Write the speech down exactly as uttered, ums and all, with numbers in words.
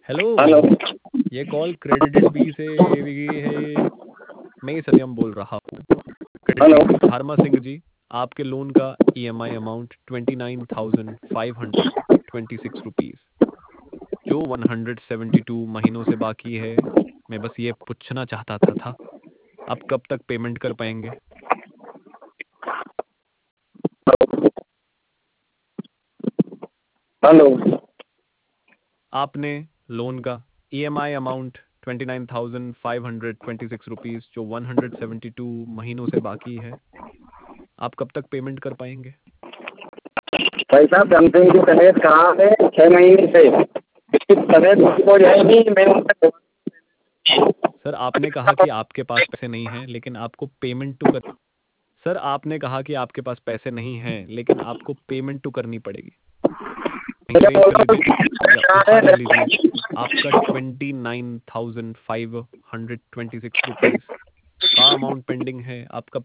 Hello. Hello. ये call credited B से भी है। मैं ही सत्यम बोल रहा हूँ क्रेडिट हेलो। बी से। धर्मा सिंह जी, आपके लोन का EMI amount twenty nine thousand five hundred twenty six rupees जो वन हंड्रेड सेवेंटी टू महीनों से बाकी है। मैं बस ये पूछना चाहता था, था आप कब तक पेमेंट कर पाएंगे? हेलो। आपने लोन का EMI amount twenty nine thousand five hundred twenty six rupees जो वन हंड्रेड सेवेंटी टू महीनों से बाकी है, आप कब तक पेमेंट कर पाएंगे? भाई साहब, सैमसंग की तबीयत खराब है छह महीने से। इसकी तबीयत ठीक हो जाएगी, मैं उनसे। सर आपने कहा कि आपके पास पैसे नहीं हैं लेकिन आपको पेमेंट टू कर सर आपने कहा कि आपके पास पैसे नहीं हैं लेकिन आपको पेमेंट टू करनी पड़ेगी। कहीं अरेंज कर लीजिए या उधार ले लीजिए। आपका twenty nine thousand five hundred twenty six rupees का अमाउंट पेंडिंग है। आपका